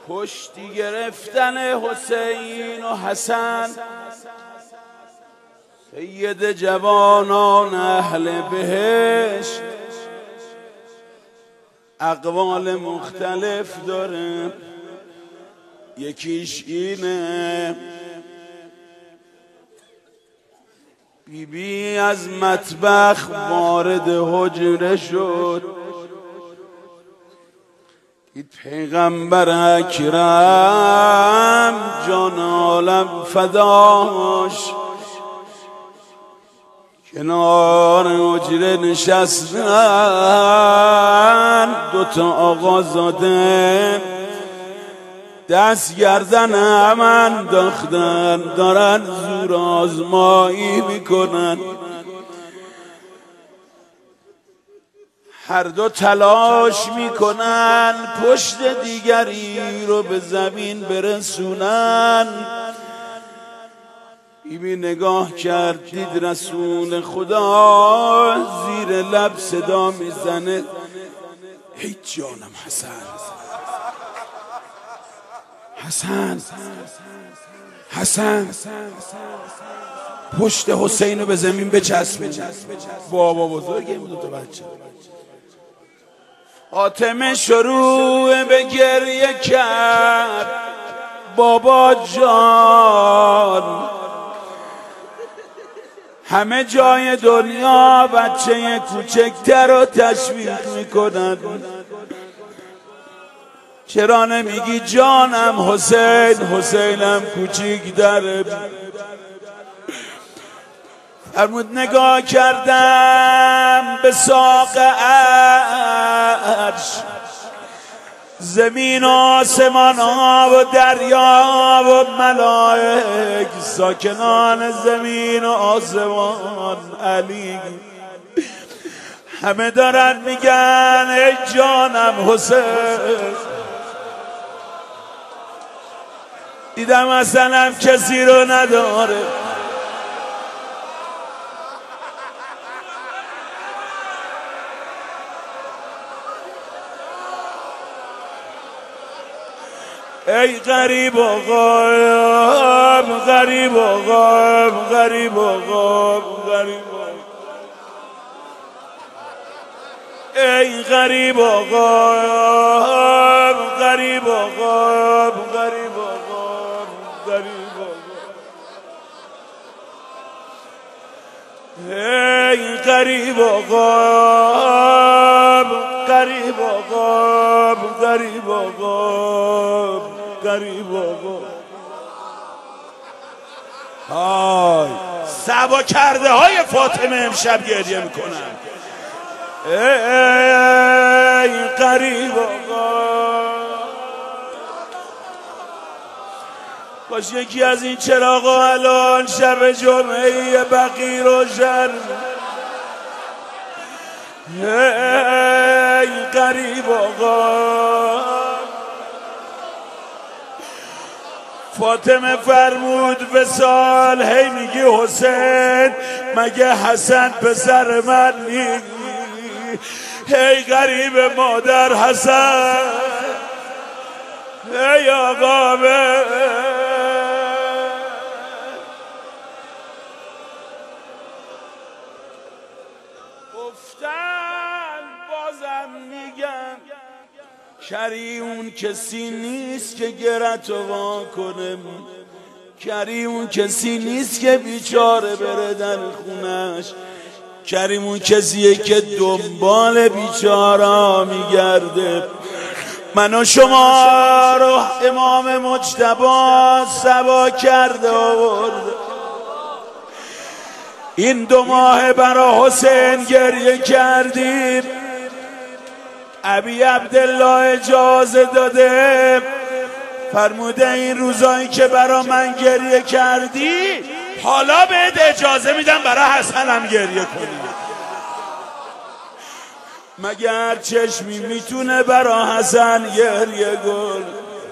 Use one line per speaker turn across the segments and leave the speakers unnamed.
کشتی گرفتن حسین و حسن، سید جوانان اهل بهشت. اقوال مختلف داره، یکیش اینه بیبی از مطبخ وارد حجره شد، دید پیغمبر اکرم جان عالم فداش کنار حجره نشستن. دوتا آقازاده دست گردن هم انداختن، دارن زور آزمایی میکنن. هر دو تلاش میکنن پشت دیگری رو به زمین برسونن. بیبی نگاه کرد، دید رسول خدا زیر لب صدا میزنه هیچ جانم حسن، حسن، حسن، پشت حسین رو به زمین بچسبون. بابا بزرگه این دوتا بچه. فاطمه شروع به گریه کرد، بابا جان همه جای دنیا بچه کوچکتر رو تشویق میکنن، چرا نمیگی جانم حسین؟ حسینم کوچیک داره. فرمود نگاه کردم به ساق عرش، زمین و آسمان ها و دریا و ملائک، ساکنان زمین و آسمان، علی همه دارن میگن ای جانم حسین. دیدم اصلا کسی رو نداره. ای غریب و غایب، غریب و غایب، غریب و غایب، غریب و ای غریب و غایب، غریب و غایب، غریب و غایب، غریب و ای غریب و غایب، غریب و غایب، غریب و غایب، غریب و غایب. های سبا کرده های فاطمه امشب گریه میکنن. ای غریب و غایب. باش یکی از این چراغا الان شب جمعه بقی روشن. ای غریب و غایب. فاطمه فرمود وصال، هی میگی حسین مگه حسن پسر من نیست؟ هی غریب مادر حسن، ای آقا گفتن بازم میگم کری اون کسی نیست که گرتو وا کنه، کری اون کسی نیست که بیچاره بره در خونش، کریم اون کسیه که دنبال بیچارا میگرده. من و شما رو امام مجتبی سبا کرده آورده. این 2 ماه برا حسین گریه کردیم، ابی عبدالله اجازه داده، فرموده این روزایی که برا من گریه کردی حالا بهت اجازه میدم برا حسنم گریه کنی. مگر چشمی میتونه برا حسن گریه گل؟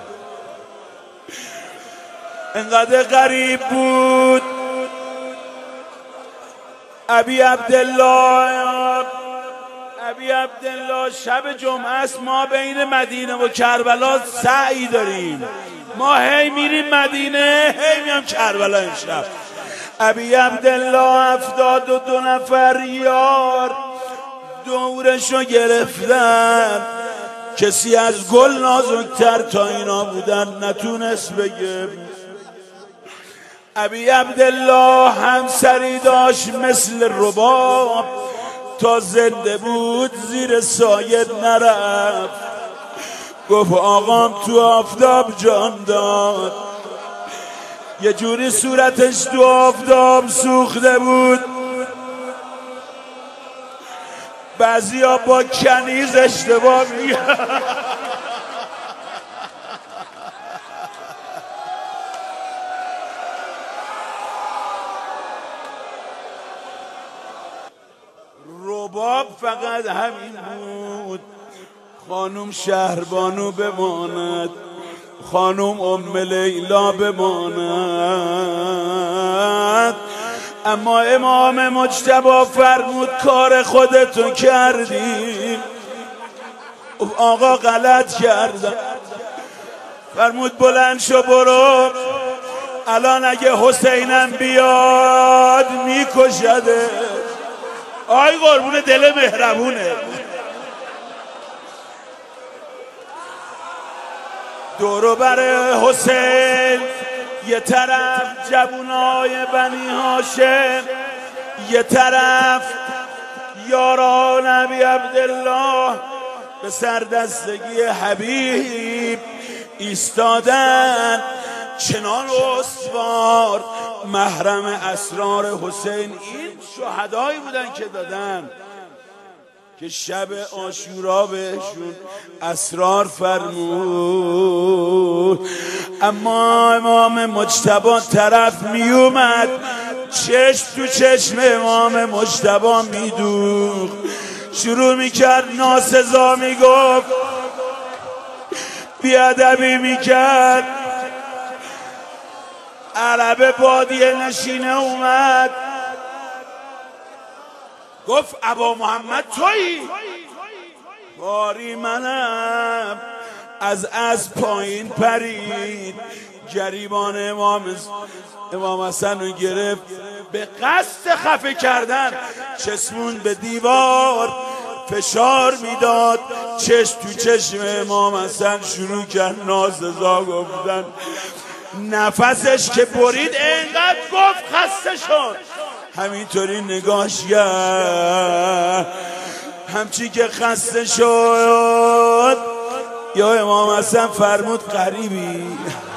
انقدر غریب بود ابی عبدالله ابی عبدالله شب جمعه است، ما بین مدینه و کربلا سعی داریم، ما هی میریم مدینه هی میام کربلا. امشب ابی عبدالله 72 نفر یار دورشو گرفتن، کسی از گل نازکتر تا اینا بودن نتونست بگه. ابی عبدالله همسری داشت مثل رباب، تا زنده بود زیر سایه نرفت. گفت آقام تو آفتاب جان داد، یه جوری صورتش تو آفتاب سوخته بود، بعضیا با کنیز اشتباه میگن. رباب فقط همین بود، خانم شهربانو بماند، خانم ام لیلا بماند. اما امام مجتبی فرمود کار خودتو کردی. آقا غلط کردم. فرمود بلند شو برو، الان اگه حسینم بیاد میکشده. آی قربون دل مهربونه. دورو بر حسین یه طرف جوونای بنی هاشم، یه طرف یاران ابی عبدالله به سردستگی حبیب ایستادن، چنان استوار محرم اسرار حسین. این شهدایی بودن که دادن که شب عاشورا بهشون اسرار فرمود. اما امام مجتبی طرف می اومد، چشم تو چشم امام مجتبی می دوخت، شروع می کرد ناسزا می گفت، بیادبی می کرد. عرب بادیه نشینه اومد، گفت ابا محمد تویی؟ باری منم. از پایین پرید، گریبان امام حسن رو گرفت، به قصد خفه کردن چشمون به دیوار فشار میداد، چشم تو چشم امام حسن شروع کرد ناسزا گفتن. نفسش که برید انقدر گفت خسته شد، همینطوری نگاش کرد. همچی که خسته شد یا امام حسن فرمود قریبی،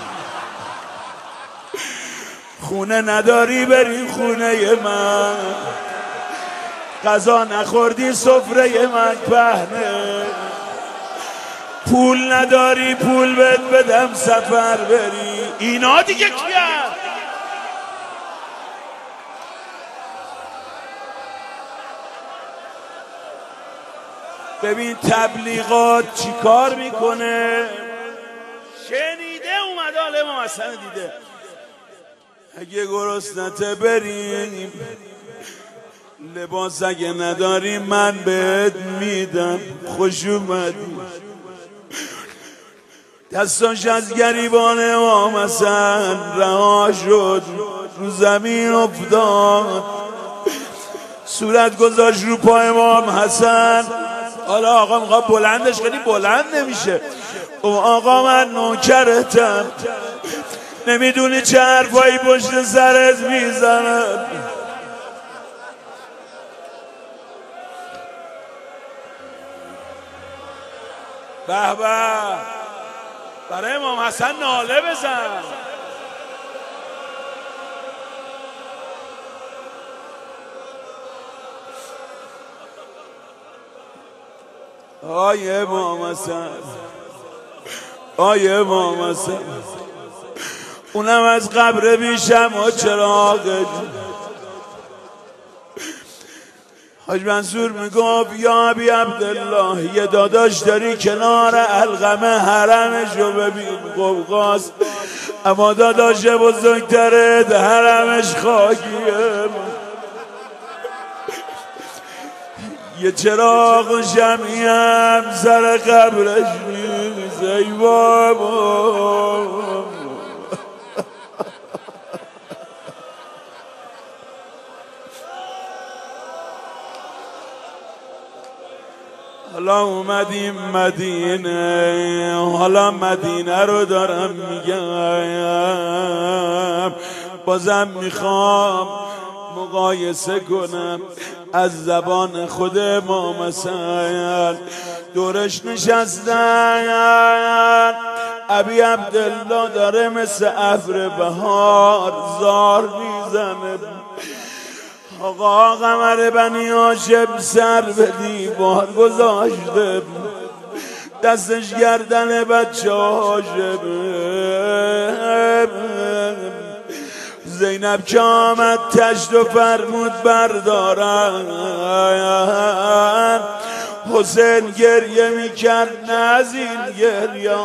خونه نداری بری خونه من، غذا نخوردی سفره من پهنه، پول نداری پول بهت بدم سفر بری. اینا دیگه کیه؟ ببین تبلیغات چی کار میکنه. شنیده اومده حالا امام حسن دیده. اگه گرسنته بریم، لباس اگه نداری من بهت میدم، خوش اومدی. دستاش از گریبان امام حسن رها شد، رو زمین افتاد، صورت گذاشت رو پای امام حسن. حالا آقا میخواد بلندش کنی، بلند نمیشه. آقا من نوکرتم، نمیدونی چه حرفایی پشت سرت میزنم. به به، برای امام حسن ناله بزن. آی امام حسن، آی امام حسن، اونم از قبر بیشم و چراغ. حاج منصور میگفت یا ابی عبدالله، یه داداش داری کنار علقمه، حرمشو ببین قوقاست، اما داداش بزرگتره حرمش خاکیه. یه چراغ شمعیم سر قبرش میریزه ای بابا. حالا اومدیم مدینه، حالا مدینه رو دارم میگم، بازم میخوام مقایسه کنم از زبان خود امام حسین. دورش نشستن ابی عبدالله داره مثل ابر بهار زار میزنه. آقا قمر بنی هاشم سر به دیوار گذاشته، دستش گردن بچه هاشم. زینب که آمد تشت و فرمود بردارن. حسین گریه میکرد نه از این گریه،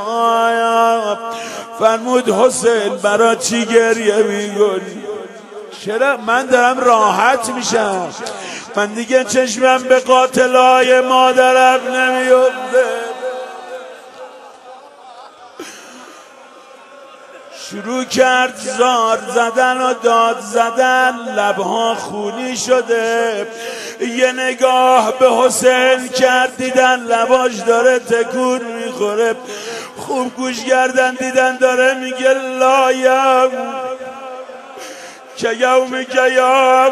فرمود حسین برا چی گریه میکنی؟ چرا؟ من دارم راحت میشم، من دیگه چشمم به قاتلای مادرم نمیفته. شروع کرد زار زدن و داد زدن، لبها خونی شده. یه نگاه به حسین کرد، دیدن لباش داره تکون میخوره. خوب گوش کردن دیدن داره میگه لایم که یومی که یا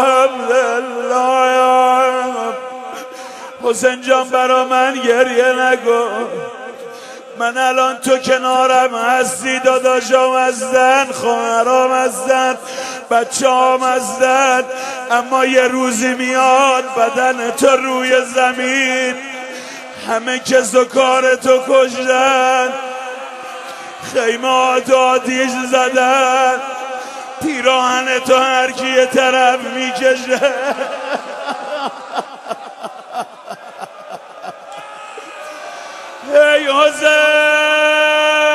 عبدالله. حسین جان برا من گریه نکن، من الان تو کنارم هستی، داداشام هستن، خواهرام هستن، بچه‌ام هستن، اما یه روزی میاد بدن تو روی زمین همه کس و کار تو کشتن، خیمات آتیش زدن، پیراهن تو هر کی یه طرف میکشه. ای حسین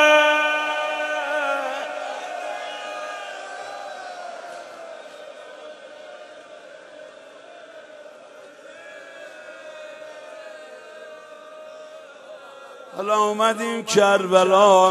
حالا اومدیم کربلا،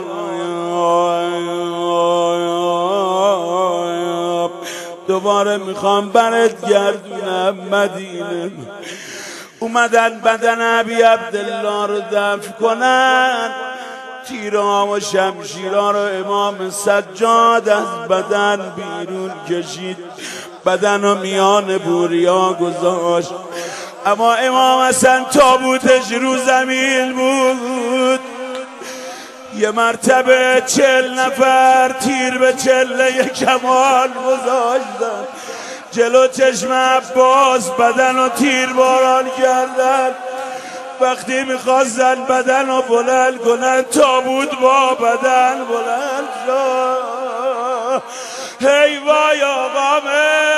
دوباره میخوام برات گردونم مدینه. اومدن بدن ابی عبدالله رو دفن کنن، تیرها و شمشیرها رو امام سجاد از بدن بیرون کشید، بدن رو میان بوریا گذاشت. اما امام حسن تابوتش رو زمین بود. یه مرتبه 40 نفر تیر به چله کمان گذاشتن جلو چشم عباس، بدن و تیر باران کردن. وقتی میخواستن بدن رو بلند کنن تابوت با بدن بلند شد. هی وای آقامه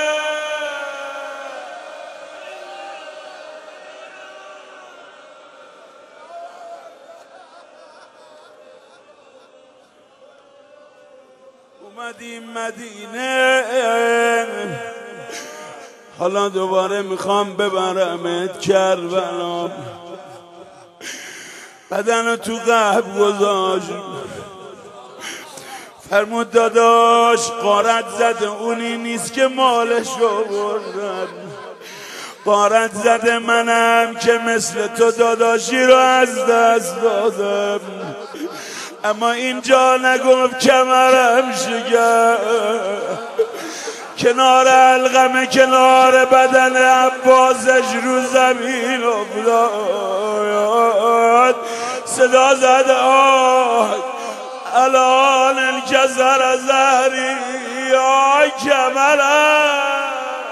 اومدیم مدینه، حالا دوباره میخوام ببرمت کربلا. بدن تو قبر گذاشت، فرمود داداش غارت زده اونی نیست که مالش رو بردن، غارت زده منم که مثل تو داداشی رو از دست دادم. اما اینجا نگفت کمرم شکست، کنار القمه کنار بدن عباسش رو زمین افتاد. صدا زد آه الان انکسر زهری یا کمرم.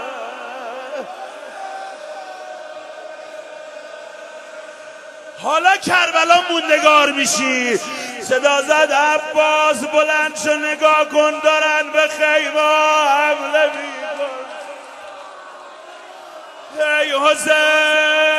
حالا کربلا موندگار میشی. صدا زد عباس بلند شو نگاه کن دارن به خیمه حمله میکن. ای حسین